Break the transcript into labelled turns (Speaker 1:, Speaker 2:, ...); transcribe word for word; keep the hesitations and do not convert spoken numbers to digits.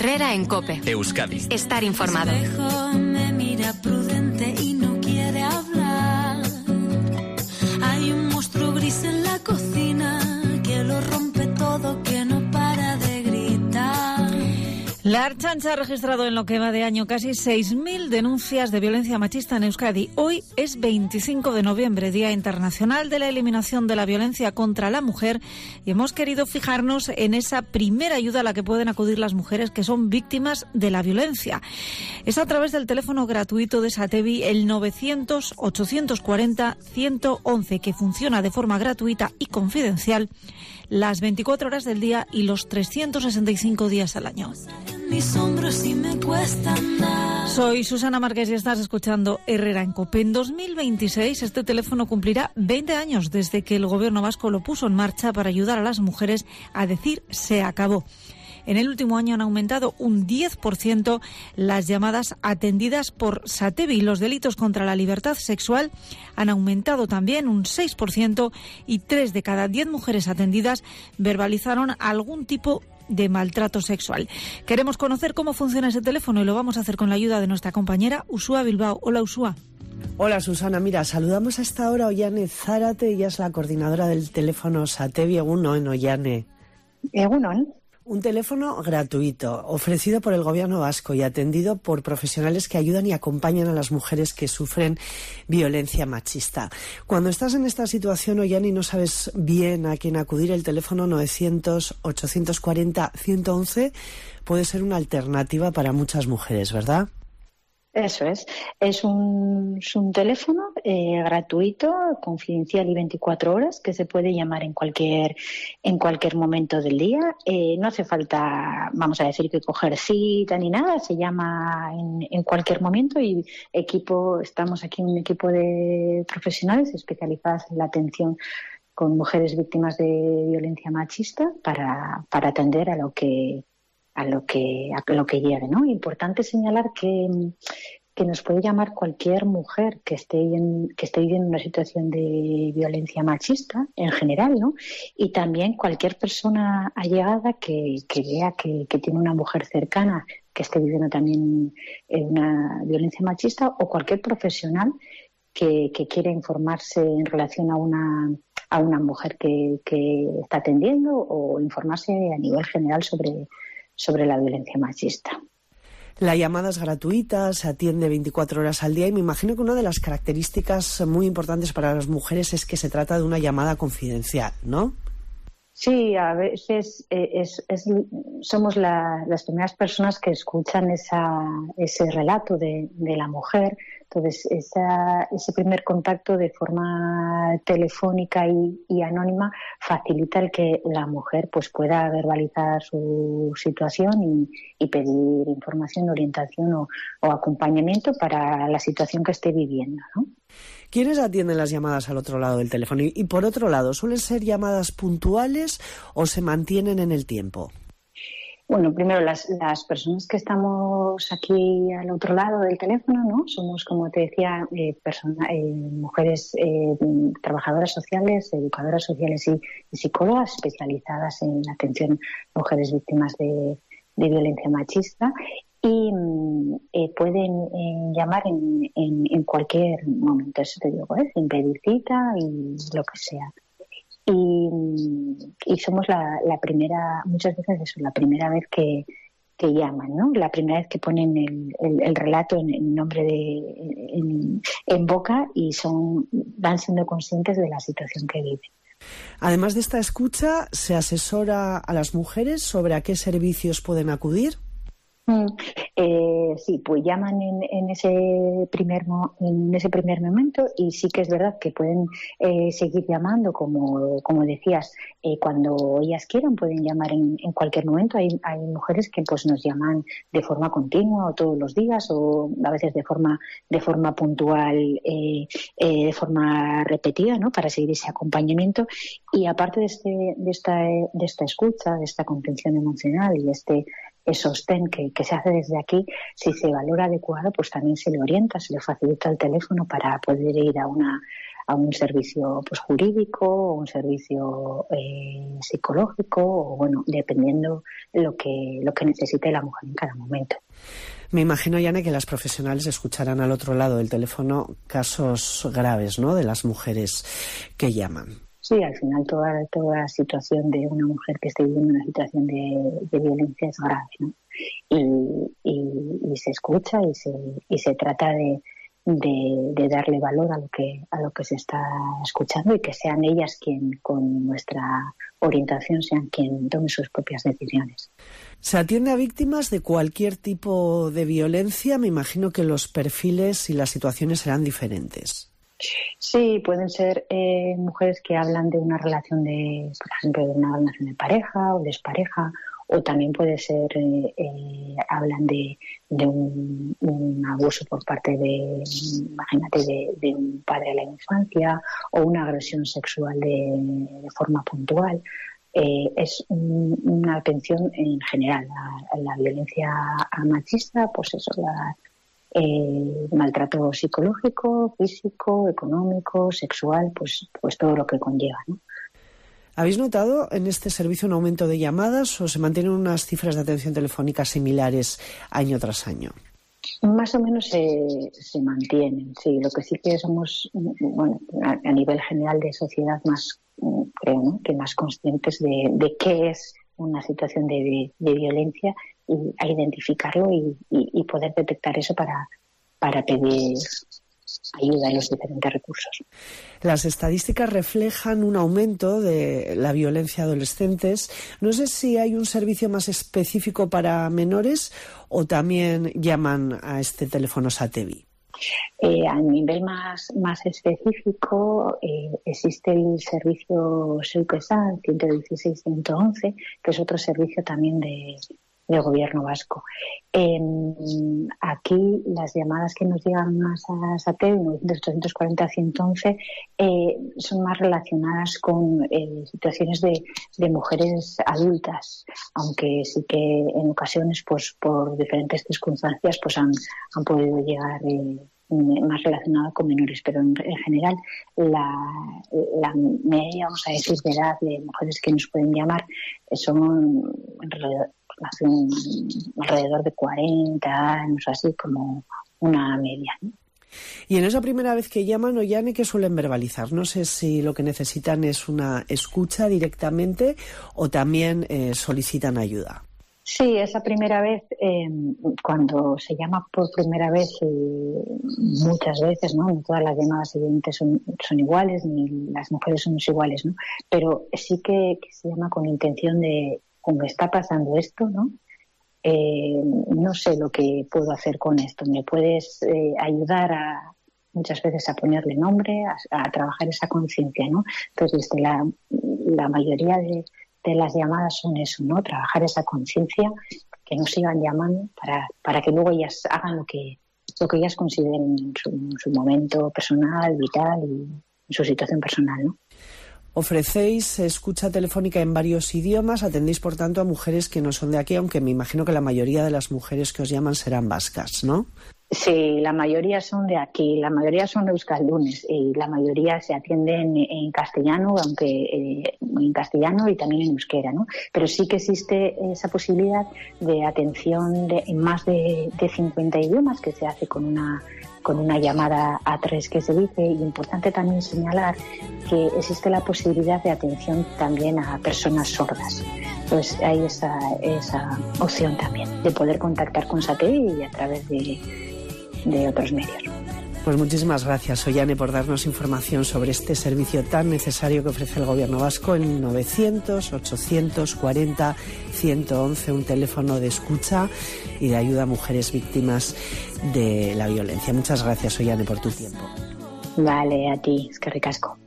Speaker 1: Herrera en COPE.
Speaker 2: Euskadi.
Speaker 1: Estar informado.
Speaker 3: Me mira prudente y no quiere hablar. Hay un monstruo gris en la cocina que lo rompe todo, que no para de gritar.
Speaker 4: La Ertzaintza ha registrado en lo que va de año casi seis mil denuncias de violencia machista en Euskadi. Hoy es veinticinco de noviembre, Día Internacional de la Eliminación de la Violencia contra la Mujer, y hemos querido fijarnos en esa primera ayuda a la que pueden acudir las mujeres que son víctimas de la violencia. Es a través del teléfono gratuito de Satevi, el novecientos, ochocientos cuarenta, ciento once, que funciona de forma gratuita y confidencial las veinticuatro horas del día y los trescientos sesenta y cinco días al año.
Speaker 3: Mis hombros y me cuesta andar.
Speaker 4: Soy Susana Márquez y estás escuchando Herrera en COPE. En dos mil veintiséis este teléfono cumplirá veinte años desde que el gobierno vasco lo puso en marcha para ayudar a las mujeres a decir se acabó. En el último año han aumentado un diez por ciento las llamadas atendidas por Satevi. Los delitos contra la libertad sexual han aumentado también un seis por ciento y tres de cada diez mujeres atendidas verbalizaron algún tipo de maltrato sexual. Queremos conocer cómo funciona ese teléfono y lo vamos a hacer con la ayuda de nuestra compañera Usua Bilbao. Hola, Usua.
Speaker 5: Hola, Susana. Mira, saludamos a esta hora a Ollane Zárate. Ella es la coordinadora del teléfono Satevi. Egunon, Ollane.
Speaker 6: Egunon.
Speaker 5: Un teléfono gratuito, ofrecido por el gobierno vasco y atendido por profesionales que ayudan y acompañan a las mujeres que sufren violencia machista. Cuando estás en esta situación, Ollane, y no sabes bien a quién acudir, el teléfono novecientos, ochocientos cuarenta, ciento once puede ser una alternativa para muchas mujeres, ¿verdad?
Speaker 6: Eso es. Es un, es un teléfono eh, gratuito, confidencial y veinticuatro horas, que se puede llamar en cualquier en cualquier momento del día. Eh, no hace falta, vamos a decir, que coger cita ni nada. Se llama en, en cualquier momento y equipo estamos aquí un equipo de profesionales especializados en la atención con mujeres víctimas de violencia machista para, para atender a lo que a lo que a lo que llegue, ¿no? Importante señalar que, que nos puede llamar cualquier mujer que esté en, que esté viviendo una situación de violencia machista en general, ¿no? Y también cualquier persona allegada que, que vea que, que tiene una mujer cercana que esté viviendo también una violencia machista, o cualquier profesional que, que quiera informarse en relación a una a una mujer que, que está atendiendo, o informarse a nivel general sobre sobre la violencia machista.
Speaker 5: La llamada es gratuita, se atiende veinticuatro horas al día y me imagino que una de las características muy importantes para las mujeres es que se trata de una llamada confidencial, ¿no?
Speaker 6: Sí, a veces eh, es, es, somos la, las primeras personas que escuchan esa, ese relato de, de la mujer. Entonces, esa, ese primer contacto de forma telefónica y, y anónima facilita el que la mujer pues pueda verbalizar su situación y, y pedir información, orientación o, o acompañamiento para la situación que esté viviendo, ¿no?
Speaker 5: ¿Quiénes atienden las llamadas al otro lado del teléfono? Y, y por otro lado, ¿suelen ser llamadas puntuales o se mantienen en el tiempo?
Speaker 6: Bueno, primero, las, las personas que estamos aquí al otro lado del teléfono, ¿no? Somos, como te decía, eh, persona, eh, mujeres eh, trabajadoras sociales, educadoras sociales y, y psicólogas especializadas en la atención a mujeres víctimas de, de violencia machista. Y eh, pueden eh, llamar en, en, en cualquier momento, eso te digo, ¿eh? Sin pedir cita y lo que sea. Y, y somos la, la primera, muchas veces eso, la primera vez que, que llaman, ¿no? La primera vez que ponen el, el, el relato en, en nombre de, en, en boca y son, van siendo conscientes de la situación que viven.
Speaker 5: Además de esta escucha, ¿se asesora a las mujeres sobre a qué servicios pueden acudir?
Speaker 6: Mm, eh, sí, pues llaman en, en ese primer mo- en ese primer momento, y sí que es verdad que pueden eh, seguir llamando, como como decías, eh, cuando ellas quieran pueden llamar en, en cualquier momento. Hay hay mujeres que pues nos llaman de forma continua o todos los días, o a veces de forma de forma puntual, eh, eh, de forma repetida, ¿no? Para seguir ese acompañamiento. Y aparte de este de esta de esta escucha, de esta contención emocional y de este el sostén que, que se hace desde aquí, si se valora adecuado, pues también se le orienta, se le facilita el teléfono para poder ir a una a un servicio pues jurídico o un servicio eh, psicológico, o bueno, dependiendo lo que lo que necesite la mujer en cada momento.
Speaker 5: Me imagino, Yane, que las profesionales escucharán al otro lado del teléfono casos graves, ¿no?, de las mujeres que llaman.
Speaker 6: Sí, al final toda toda situación de una mujer que esté viviendo una situación de, de violencia es grave, ¿no? Y, y, y se escucha y se y se trata de, de, de darle valor a lo que a lo que se está escuchando, y que sean ellas quien, con nuestra orientación, sean quien tome sus propias decisiones.
Speaker 5: Se atiende a víctimas de cualquier tipo de violencia. Me imagino que los perfiles y las situaciones serán diferentes.
Speaker 6: Sí, pueden ser eh, mujeres que hablan de una relación de, por ejemplo, de una relación de pareja o despareja, o también puede ser, eh, eh, hablan de, de un, un abuso por parte de, imagínate, de, de un padre a la infancia, o una agresión sexual de, de forma puntual. Eh, es un, una atención en general a, a la violencia machista, pues eso, la Eh, maltrato psicológico, físico, económico, sexual, pues, pues todo lo que conlleva, ¿no?
Speaker 5: ¿Habéis notado en este servicio un aumento de llamadas o se mantienen unas cifras de atención telefónica similares año tras año?
Speaker 6: Más o menos se, se mantienen, sí. Lo que sí que somos, bueno, a, a nivel general de sociedad, más, creo, ¿no?, que más conscientes de, de qué es una situación de, de, de violencia, y a identificarlo y, y, y poder detectar eso para, para pedir ayuda en los diferentes recursos.
Speaker 5: Las estadísticas reflejan un aumento de la violencia a adolescentes. No sé si hay un servicio más específico para menores o también llaman a este teléfono Satevi.
Speaker 6: Eh, a nivel más, más específico, eh, existe el servicio Seukesan ciento dieciséis ciento once, que es otro servicio también de, del gobierno vasco. Eh, aquí las llamadas que nos llegan más a Satevi, novecientos ochocientos cuarenta ciento once, eh, son más relacionadas con eh, situaciones de, de mujeres adultas, aunque sí que en ocasiones, pues por diferentes circunstancias, pues han, han podido llegar eh, más relacionada con menores, pero en, en general la, la media, vamos a decir, de edad de mujeres que nos pueden llamar son alrededor, alrededor de cuarenta años, así como una media, ¿no?
Speaker 5: Y en esa primera vez que llaman, Ollane, ¿qué suelen verbalizar? No sé si lo que necesitan es una escucha directamente o también eh, solicitan ayuda.
Speaker 6: Sí, esa primera vez, eh, cuando se llama por primera vez, eh, muchas veces, ¿no? No todas las llamadas evidentes son, son iguales, ni las mujeres somos iguales, ¿no? Pero sí que, que se llama con intención de, como está pasando esto, ¿no? Eh, no sé lo que puedo hacer con esto. ¿Me puedes eh, ayudar a, muchas veces, a ponerle nombre, a, a trabajar esa conciencia, ¿no? Entonces, desde la, la mayoría de de las llamadas son eso, ¿no? Trabajar esa conciencia, que nos sigan llamando para, para que luego ellas hagan lo que, lo que ellas consideren en su, en su momento personal, vital y en su situación personal, ¿no?
Speaker 5: Ofrecéis escucha telefónica en varios idiomas, atendéis por tanto a mujeres que no son de aquí, aunque me imagino que la mayoría de las mujeres que os llaman serán vascas, ¿no?
Speaker 6: Sí, la mayoría son de aquí, la mayoría son euskaldunes y la mayoría se atienden en castellano, aunque eh, en castellano y también en euskera, ¿no? Pero sí que existe esa posibilidad de atención de, en más de, de cincuenta idiomas, que se hace con una con una llamada A tres que se dice. Y importante también señalar que existe la posibilidad de atención también a personas sordas. Pues hay esa, esa opción también de poder contactar con Satevi y a través de de otros medios.
Speaker 5: Pues muchísimas gracias, Ollane, por darnos información sobre este servicio tan necesario que ofrece el Gobierno vasco en novecientos ochocientos cuarenta ciento once, un teléfono de escucha y de ayuda a mujeres víctimas de la violencia. Muchas gracias, Ollane, por tu tiempo.
Speaker 6: Vale, a ti, es que ricasco.